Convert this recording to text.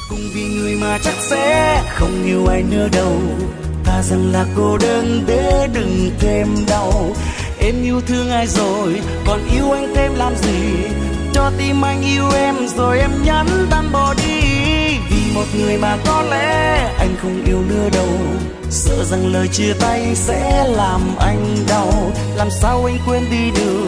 Cùng vì người mà chắc sẽ không yêu ai nữa đâu. Thà rằng là cô đơn để đừng thêm đau. Em yêu thương ai rồi còn yêu anh thêm làm gì? Cho tim anh yêu em rồi em nhắn tan bỏ đi. Vì một người mà có lẽ anh không yêu nữa đâu. Sợ rằng lời chia tay sẽ làm anh đau. Làm sao anh quên đi được